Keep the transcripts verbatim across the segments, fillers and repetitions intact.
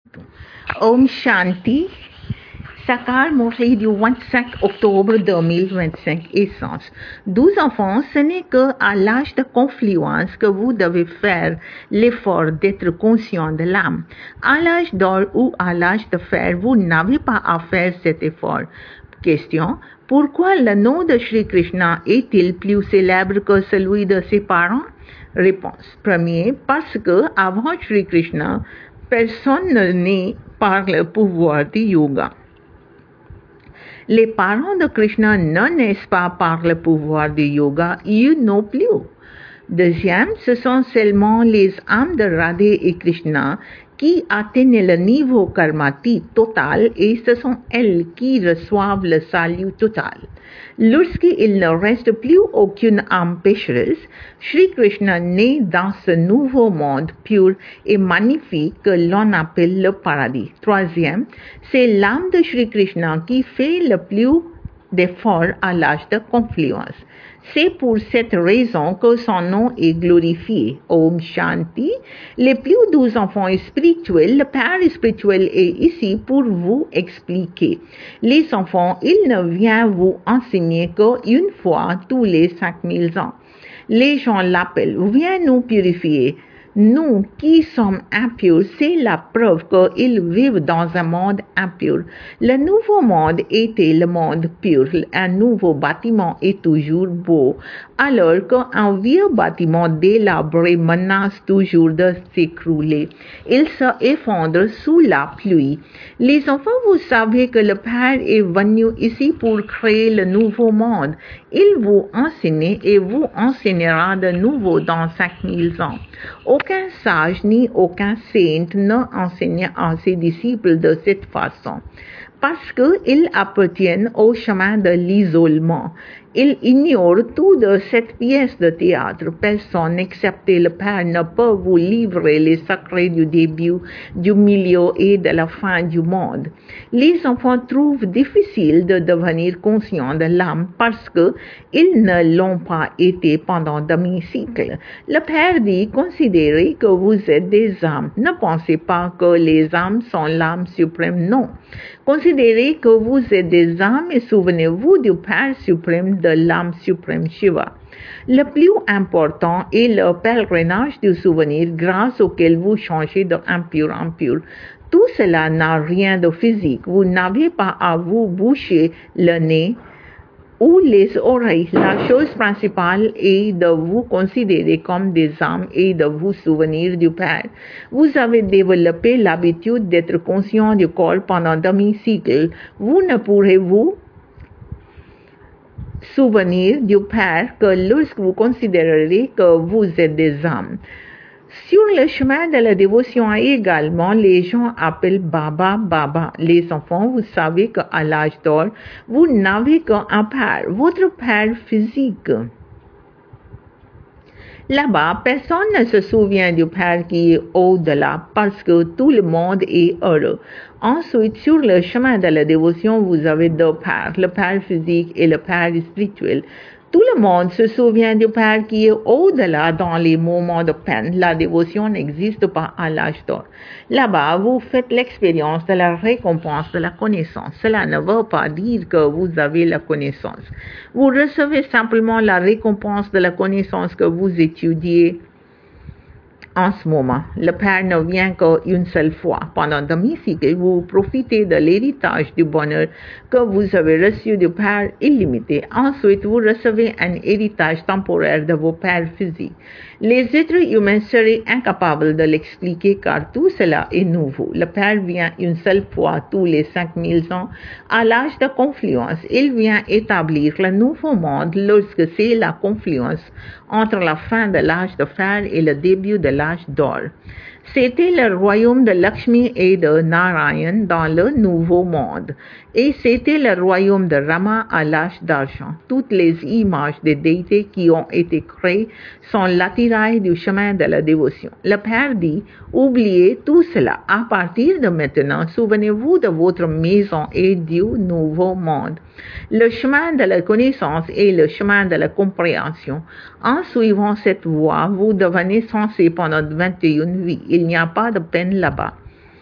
Om Shanti, Sakar Murli du vingt-cinq octobre deux mille vingt-cinq, essence. douze enfants, ce n'est qu'à l'âge de confluence que vous devez faire l'effort d'être conscient de l'âme. À l'âge d'or ou à l'âge de fer, vous n'avez pas à faire cet effort. Question. Pourquoi le nom de Shri Krishna est-il plus célèbre que celui de ses parents? Réponse. Premier, parce que avant Shri Krishna, personne ne naît par le pouvoir du yoga. Les parents de Krishna ne naissent pas par le pouvoir du yoga, ils non plus. Deuxième, ce sont seulement les âmes de Radhe et Krishna qui atteignent le niveau karmati total et ce sont elles qui reçoivent le salut total. Lorsqu'il ne reste plus aucune âme pécheresse, Shri Krishna naît dans ce nouveau monde pur et magnifique que l'on appelle le paradis. Troisième, c'est l'âme de Shri Krishna qui fait le plus d'efforts à l'âge de confluence. C'est pour cette raison que son nom est glorifié. Om Shanti. Les plus douze enfants spirituels, le Père spirituel est ici pour vous expliquer. Les enfants, il ne vient vous enseigner qu'une fois tous les cinq mille ans. Les gens l'appellent, viens nous purifier. Nous qui sommes impurs, c'est la preuve qu'ils vivent dans un monde impur. Le nouveau monde était le monde pur. Un nouveau bâtiment est toujours beau, alors qu'un vieux bâtiment délabré menace toujours de s'écrouler. Il s'effondre sous la pluie. Les enfants, vous savez que le Père est venu ici pour créer le nouveau monde. Il vous enseigne et vous enseignera de nouveau dans cinq mille ans. Aucun sage ni aucun saint ne enseigne à ses disciples de cette façon, parce qu'ils appartiennent au chemin de l'isolement. Ils ignorent tout de cette pièce de théâtre. Personne, excepté le Père, ne peut vous livrer les secrets du début, du milieu et de la fin du monde. Les enfants trouvent difficile de devenir conscients de l'âme parce que ils ne l'ont pas été pendant demi-siècle. Le Père dit, considérez que vous êtes des âmes. Ne pensez pas que les âmes sont l'âme suprême, non. Considérez que vous êtes des âmes et souvenez-vous du Père suprême, de l'âme suprême Shiva. Le plus important est le pèlerinage du souvenir grâce auquel vous changez de impur en pur. Tout cela n'a rien de physique. Vous n'avez pas à vous boucher le nez ou les oreilles. La chose principale est de vous considérer comme des âmes et de vous souvenir du Père. Vous avez développé l'habitude d'être conscient du corps pendant demi-siècle. Vous ne pourrez vous souvenir du Père que lorsque vous considérerez que vous êtes des âmes. Sur le chemin de la dévotion également, les gens appellent Baba, Baba. Les enfants, vous savez qu'à l'âge d'or, vous n'avez qu'un Père, votre Père physique. Là-bas, personne ne se souvient du Père qui est au-delà parce que tout le monde est heureux. Ensuite, sur le chemin de la dévotion, vous avez deux pères, le Père physique et le Père spirituel. Tout le monde se souvient du Père qui est au-delà dans les moments de peine. La dévotion n'existe pas à l'âge d'or. Là-bas, vous faites l'expérience de la récompense de la connaissance. Cela ne veut pas dire que vous avez la connaissance. Vous recevez simplement la récompense de la connaissance que vous étudiez en ce moment. Le Père ne vient qu'une seule fois. Pendant demi-siècle, vous profitez de l'héritage du bonheur que vous avez reçu du Père illimité. Ensuite, vous recevez un héritage temporaire de vos pères physiques. Les êtres humains seraient incapables de l'expliquer car tout cela est nouveau. Le Père vient une seule fois tous les cinq mille ans à l'âge de confluence. Il vient établir le nouveau monde lorsque c'est la confluence entre la fin de l'âge de fer et le début de l'âge d'or. C'était le royaume de Lakshmi et de Narayan dans le nouveau monde. Et c'était le royaume de Rama à l'âge d'argent. Toutes les images des déités qui ont été créées sont l'attirail du chemin de la dévotion. Le Père dit, oubliez tout cela. À partir de maintenant, souvenez-vous de votre maison et du nouveau monde. Le chemin de la connaissance est le chemin de la compréhension. En suivant cette voie, vous devenez sensé pendant vingt et une vies. Il n'y a pas de peine là-bas.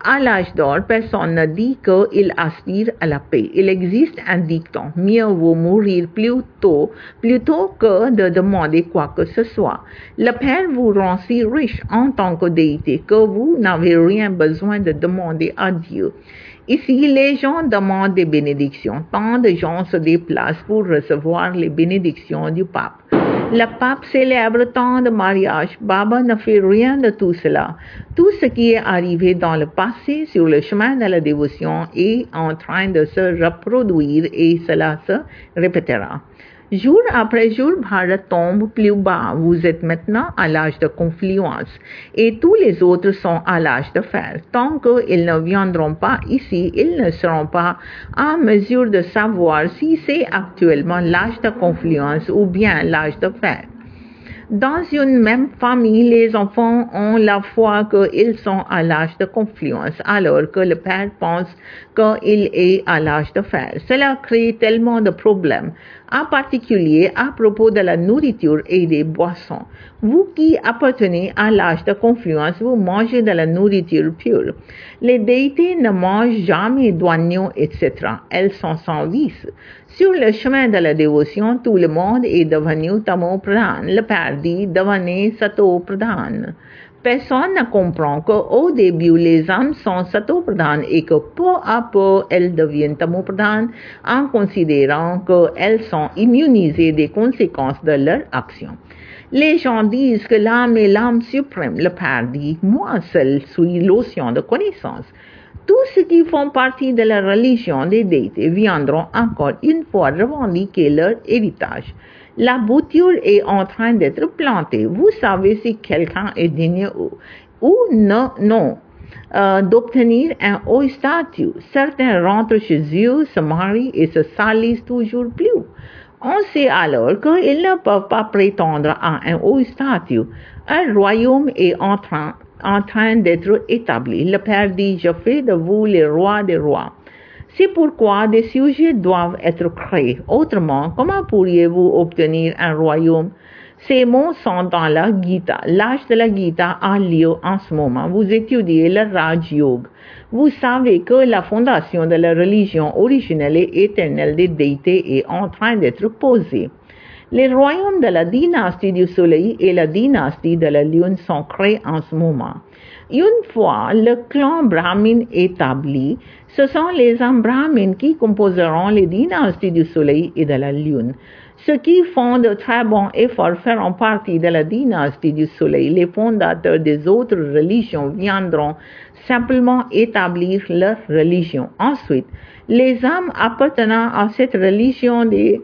À l'âge d'or, personne ne dit qu'il aspire à la paix. Il existe un dicton, mieux vaut mourir plus tôt, plutôt que de demander quoi que ce soit. Le Père vous rend si riche en tant que déité que vous n'avez rien besoin de demander à Dieu. Ici, les gens demandent des bénédictions. Tant de gens se déplacent pour recevoir les bénédictions du pape. Le pape célèbre tant de mariages. Baba ne fait rien de tout cela. Tout ce qui est arrivé dans le passé sur le chemin de la dévotion est en train de se reproduire et cela se répétera. Jour après jour, Bharat tombe plus bas. Vous êtes maintenant à l'âge de confluence et tous les autres sont à l'âge de fer. Tant qu'ils ne viendront pas ici, ils ne seront pas en mesure de savoir si c'est actuellement l'âge de confluence ou bien l'âge de fer. Dans une même famille, les enfants ont la foi qu'ils sont à l'âge de confluence, alors que le père pense qu'il est à l'âge de fer. Cela crée tellement de problèmes, en particulier à propos de la nourriture et des boissons. Vous qui appartenez à l'âge de confluence, vous mangez de la nourriture pure. Les déités ne mangent jamais d'oignons, et cetera. Elles sont sans vice. Sur le chemin de la dévotion, tout le monde est devenu tamo pradhan. Le père dit devenez sato pradhan. Personne ne comprend qu'au début, les âmes sont sato pradhan et que peu à peu, elles deviennent tamo pradhan en considérant qu'elles sont immunisées des conséquences de leur action. Les gens disent que l'âme est l'âme suprême. Le père dit, moi seul suis l'océan de connaissance. Tous ceux qui font partie de la religion des déités viendront encore une fois revendiquer leur héritage. La bouture est en train d'être plantée. Vous savez si quelqu'un est digne ou, ou non, non euh, d'obtenir un haut statut. Certains rentrent chez eux, se marient et se salissent toujours plus. On sait alors qu'ils ne peuvent pas prétendre à un haut statut. Un royaume est en train, en train d'être établi. Le Père dit, je fais de vous les rois des rois. C'est pourquoi des sujets doivent être créés. Autrement, comment pourriez-vous obtenir un royaume? Ces mots sont dans la Gita. L'âge de la Gita a lieu en ce moment. Vous étudiez le Raj Yoga. Vous savez que la fondation de la religion originelle et éternelle des déités est en train d'être posée. Les royaumes de la dynastie du soleil et la dynastie de la lune sont créés en ce moment. Une fois le clan brahmin établi, ce sont les âmes brahmines qui composeront les dynasties du soleil et de la lune. Ceux qui font de très bons efforts feront partie de la dynastie du soleil. Les fondateurs des autres religions viendront simplement établir leur religion. Ensuite, les âmes appartenant à cette religion des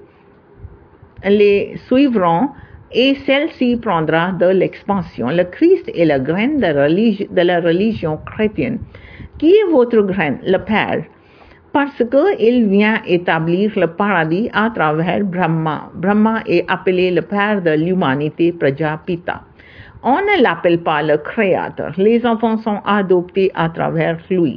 les suivront et celle-ci prendra de l'expansion. Le Christ est la graine de, religi- de la religion chrétienne. Qui est votre graine? Le Père. Parce qu'il vient établir le paradis à travers Brahma. Brahma est appelé le Père de l'humanité, Prajapita. On ne l'appelle pas le Créateur. Les enfants sont adoptés à travers lui.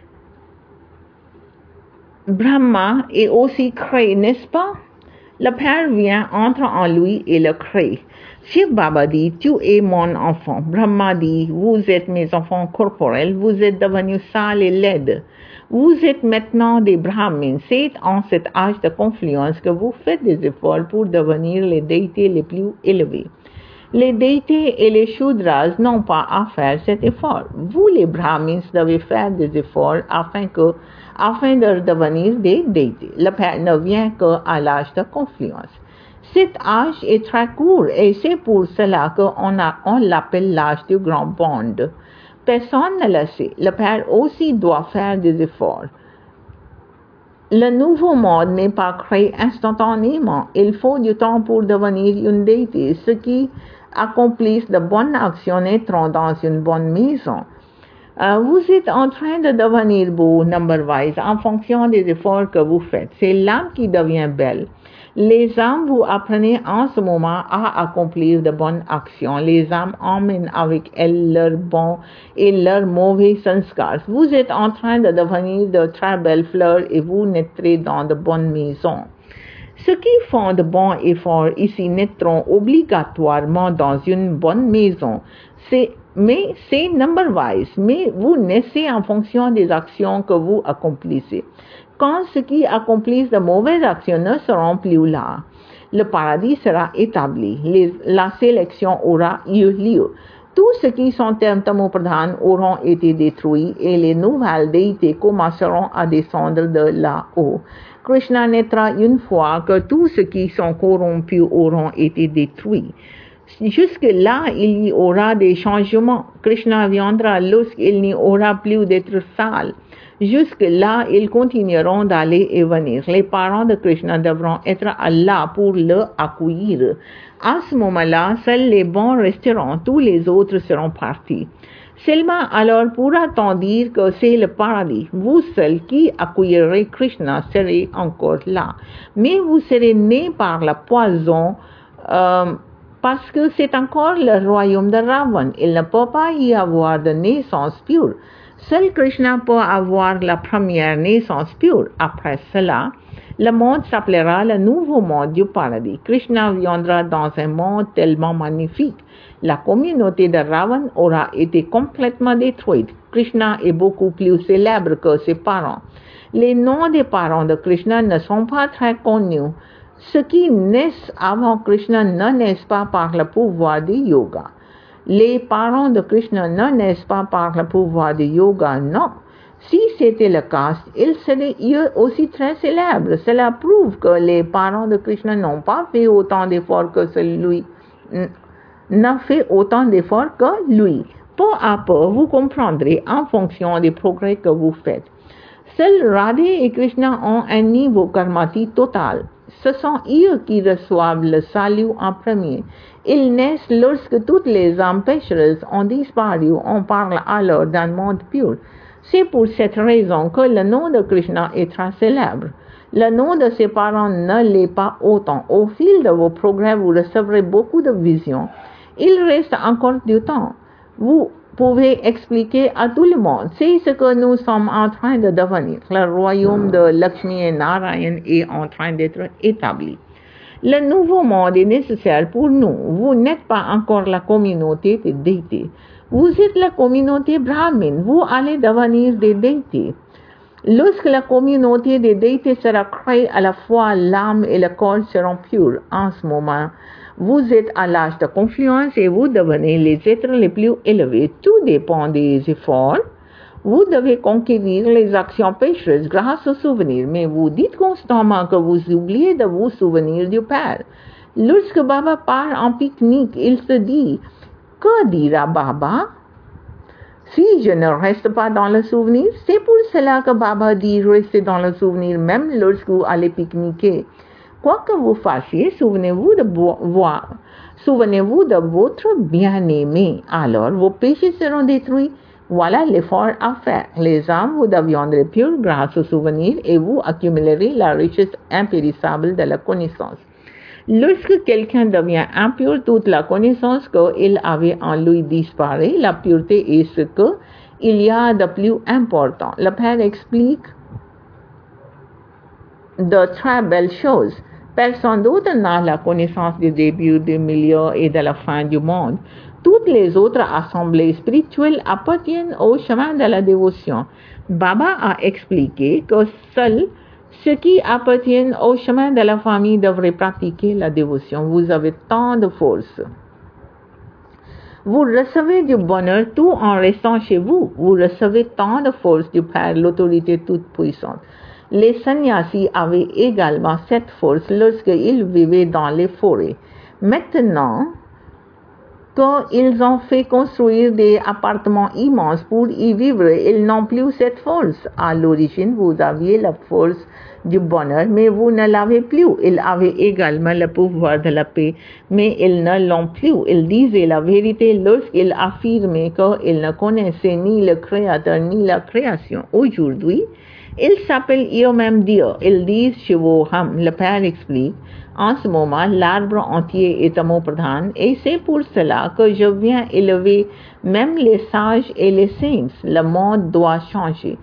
Brahma est aussi créé, n'est-ce pas? Le Père vient, entre en lui et le crée. Shiv Baba dit, tu es mon enfant. Brahma dit, vous êtes mes enfants corporels, vous êtes devenus sales et laides. Vous êtes maintenant des brahmins. C'est en cet âge de confluence que vous faites des efforts pour devenir les déités les plus élevés. Les déités et les shudras n'ont pas à faire cet effort. Vous, les brahmins, devez faire des efforts afin que afin de devenir des déités. Le Père ne vient qu'à l'âge de confluence. Cet âge est très court et c'est pour cela qu'on a, on l'appelle l'âge du grand bond. Personne ne le sait. Le Père aussi doit faire des efforts. Le nouveau monde n'est pas créé instantanément. Il faut du temps pour devenir une déité. Ceux qui accomplissent de bonnes actions naîtront dans une bonne maison. Euh, vous êtes en train de devenir beau, number-wise, en fonction des efforts que vous faites. C'est l'âme qui devient belle. Les âmes, vous apprenez en ce moment à accomplir de bonnes actions. Les âmes emmènent avec elles leurs bons et leurs mauvais sanskars. Vous êtes en train de devenir de très belles fleurs et vous naîtrez dans de bonnes maisons. Ceux qui font de bons efforts ici naîtront obligatoirement dans une bonne maison. C'est mais c'est number wise, mais vous naissez en fonction des actions que vous accomplissez. Quand ceux qui accomplissent de mauvaises actions ne seront plus là, le paradis sera établi, les, la sélection aura eu lieu. Tous ceux qui sont tamopradhan auront été détruits et les nouvelles déités commenceront à descendre de là-haut. Krishna naîtra une fois que tous ceux qui sont corrompus auront été détruits. Jusque-là, il y aura des changements. Krishna viendra lorsqu'il n'y aura plus d'êtres sales. Jusque-là, ils continueront d'aller et venir. Les parents de Krishna devront être là pour le accueillir. À ce moment-là, seuls les bons resteront, tous les autres seront partis. Seulement alors pourra-t-on dire que c'est le paradis. Vous seuls qui accueillerez Krishna serez encore là. Mais vous serez nés par la poison, euh, parce que c'est encore le royaume de Ravan. Il ne peut pas y avoir de naissance pure. Seul Krishna peut avoir la première naissance pure. Après cela, le monde s'appellera le nouveau monde du paradis. Krishna viendra dans un monde tellement magnifique. La communauté de Ravan aura été complètement détruite. Krishna est beaucoup plus célèbre que ses parents. Les noms des parents de Krishna ne sont pas très connus. Ceux qui naissent avant Krishna ne naissent pas par le pouvoir du yoga. Les parents de Krishna ne naissent pas par le pouvoir du yoga, non. Si c'était le cas, ils seraient eux aussi très célèbres. Cela prouve que les parents de Krishna n'ont pas fait autant d'efforts que celui n'a fait autant d'efforts que lui. Peu à peu, vous comprendrez en fonction des progrès que vous faites. Seuls Radhe et Krishna ont un niveau karmati total. Ce sont eux qui reçoivent le salut en premier. Ils naissent lorsque toutes les âmes pécheresses ont disparu. On parle alors d'un monde pur. C'est pour cette raison que le nom de Krishna est très célèbre. Le nom de ses parents ne l'est pas autant. Au fil de vos progrès, vous recevrez beaucoup de visions. Il reste encore du temps. Vous pouvez expliquer à tout le monde. C'est ce que nous sommes en train de devenir. Le royaume de Lakshmi et Narayan est en train d'être établi. Le nouveau monde est nécessaire pour nous. Vous n'êtes pas encore la communauté des déités. Vous êtes la communauté brahmine. Vous allez devenir des déités. Lorsque la communauté des déités sera créée, à la fois l'âme et le corps seront purs. En ce moment, vous êtes à l'âge de confluence et vous devenez les êtres les plus élevés. Tout dépend des efforts. Vous devez conquérir les actions péchereuses grâce au souvenir, mais vous dites constamment que vous oubliez de vous souvenir du Père. Lorsque Baba part en pique-nique, il se dit « Que dira Baba ?» Si je ne reste pas dans le souvenir, c'est pour cela que Baba dit « Restez dans le souvenir même lorsque vous allez pique-niquer. » Quoi que vous fassiez, souvenez-vous de voir, souvenez-vous de votre bien-aimé. Alors vos péchés seront détruits. Voilà l'effort à faire. Les âmes vous deviendrez pures grâce au souvenir et vous accumulerez la richesse impérissable de la connaissance. Lorsque quelqu'un devient impur, toute la connaissance qu'il avait en lui disparaît. La pureté est ce qu'il y a de plus important. Le Père explique de très belles choses. Personne d'autre n'a la connaissance du début, du milieu et de la fin du monde. Toutes les autres assemblées spirituelles appartiennent au chemin de la dévotion. Baba a expliqué que seuls ceux qui appartiennent au chemin de la famille devraient pratiquer la dévotion. Vous avez tant de force. Vous recevez du bonheur tout en restant chez vous. Vous recevez tant de force du Père, l'autorité toute puissante. Les sannyasis avaient également cette force lorsqu'ils vivaient dans les forêts. Maintenant qu'ils ont fait construire des appartements immenses pour y vivre, ils n'ont plus cette force. À l'origine, vous aviez la force du bonheur, mais vous ne l'avez plus. Ils avaient également le pouvoir de la paix, mais ils ne l'ont plus. Ils disaient la vérité lorsqu'ils affirmaient qu'ils ne connaissaient ni le Créateur ni la création. Aujourd'hui, ils s'appellent eux-mêmes Dieu. Ils disent Shivoham. Le Père explique, en ce moment, l'arbre entier est tamopradhan et c'est pour cela que je viens élever même les sages et les saints. Le monde doit changer.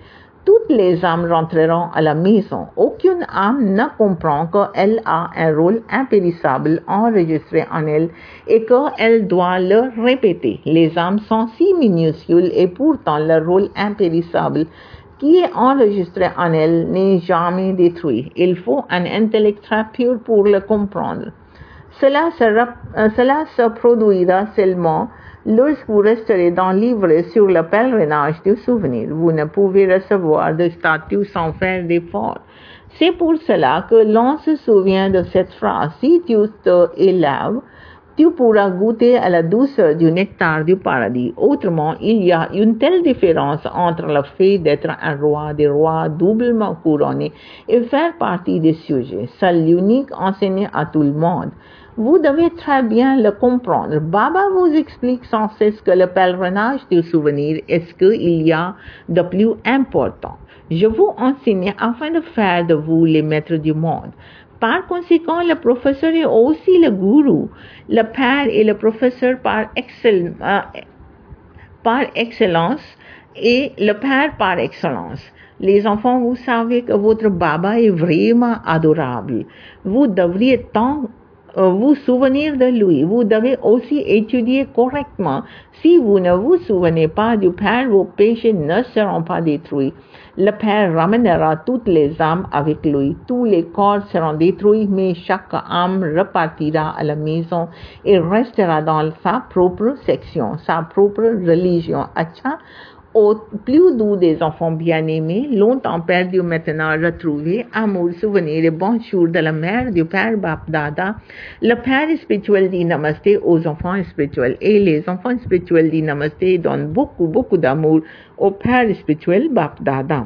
toutes les âmes rentreront à la maison. Aucune âme ne comprend qu'elle a un rôle impérissable enregistré en elle et qu'elle doit le répéter. Les âmes sont si minuscules et pourtant leur rôle impérissable qui est enregistré en elles n'est jamais détruit. Il faut un intellect très pur pour le comprendre. Cela se, euh, cela se produira seulement lorsque vous resterez dans le livre sur le pèlerinage du souvenir. Vous ne pouvez recevoir de statut sans faire d'effort. C'est pour cela que l'on se souvient de cette phrase. Si tu te élèves, tu pourras goûter à la douceur du nectar du paradis. Autrement, il y a une telle différence entre le fait d'être un roi des rois doublement couronné et faire partie des sujets. C'est l'unique enseigné à tout le monde. Vous devez très bien le comprendre. Baba vous explique sans cesse que le pèlerinage du souvenir est ce qu'il y a de plus important. Je vous enseigne afin de faire de vous les maîtres du monde. Par conséquent, le professeur est aussi le gourou. Le père est le professeur par, excell, euh, par excellence et le père par excellence. Les enfants, vous savez que votre Baba est vraiment adorable. Vous devriez tant vous souvenir de lui. Vous devez aussi étudier correctement. Si vous ne vous souvenez pas du Père, vos péchés ne seront pas détruits. Le Père ramènera toutes les âmes avec lui. Tous les corps seront détruits, mais chaque âme repartira à la maison et restera dans sa propre section, sa propre religion. Acha, au plus doux des enfants bien-aimés, longtemps perdus maintenant retrouvés, amour, souvenir et bonjour de la mère du Père Bap-Dada. Le Père spirituel dit Namasté aux enfants spirituels et les enfants spirituels dit Namasté donnent beaucoup, beaucoup d'amour au Père spirituel Bap-Dada.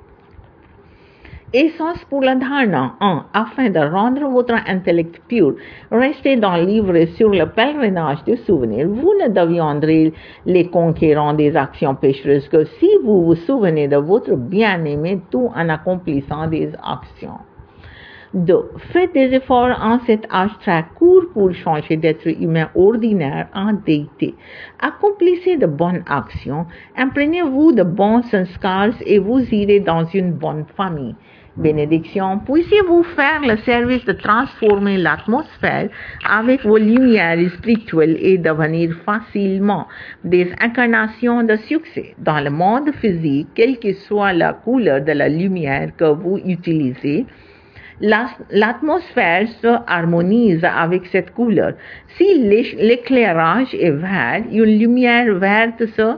Essence pour la dharana. un. Afin de rendre votre intellect pur, restez dans le livre sur le pèlerinage du souvenir. Vous ne deviendrez les conquérants des actions péchereuses que si vous vous souvenez de votre bien-aimé tout en accomplissant des actions. deux. Faites des efforts en cet âge très court pour changer d'être humain ordinaire en déité. Accomplissez de bonnes actions, imprégnez-vous de bons sanskars et vous irez dans une bonne famille. Bénédiction, puissiez-vous faire le service de transformer l'atmosphère avec vos lumières spirituelles et devenir facilement des incarnations de succès. Dans le monde physique, quelle que soit la couleur de la lumière que vous utilisez, l'atmosphère se harmonise avec cette couleur. Si l'éclairage est vert, une lumière verte se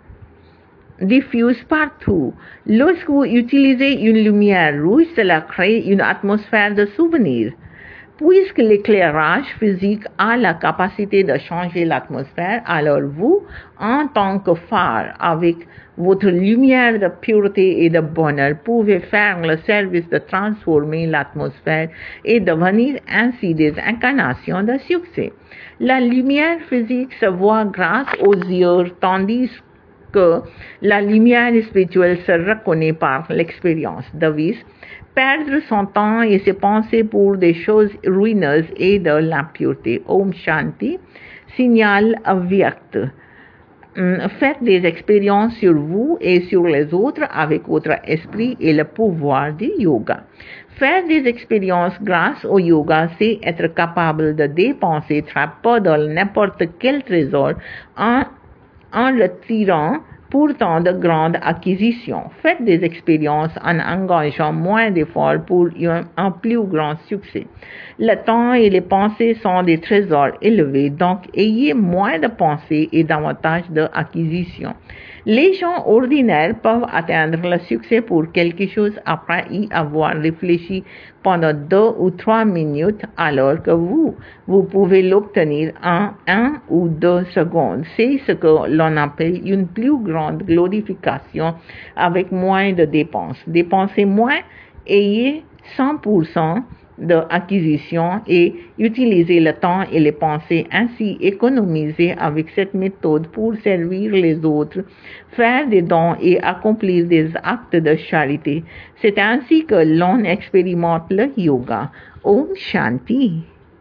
diffuse partout. Lorsque vous utilisez une lumière rouge, cela crée une atmosphère de souvenir. Puisque l'éclairage physique a la capacité de changer l'atmosphère, alors vous, en tant que phare, avec votre lumière de pureté et de bonheur, pouvez faire le service de transformer l'atmosphère et devenir ainsi des incarnations de succès. La lumière physique se voit grâce aux yeux, tandis que la lumière spirituelle se reconnaît par l'expérience. Devise, perdre son temps et ses pensées pour des choses ruineuses et de l'impureté. Om Shanti, signal avyakt. Faites des expériences sur vous et sur les autres avec votre esprit et le pouvoir du yoga. Faire des expériences grâce au yoga, c'est être capable de dépenser très peu de n'importe quel trésor en en retirant pourtant de grandes acquisitions. Faites des expériences en engageant moins d'efforts pour un, un plus grand succès. Le temps et les pensées sont des trésors élevés, donc ayez moins de pensées et davantage d'acquisitions. Les gens ordinaires peuvent atteindre le succès pour quelque chose après y avoir réfléchi pendant deux ou trois minutes, alors que vous, vous pouvez l'obtenir en un ou deux secondes. C'est ce que l'on appelle une plus grande glorification avec moins de dépenses. Dépensez moins, ayez cent pour cent d'acquisition et utilisez le temps et les pensées ainsi économisées avec cette méthode pour servir les autres, faire des dons et accomplir des actes de charité. C'est ainsi que l'on expérimente le yoga. Om Shanti.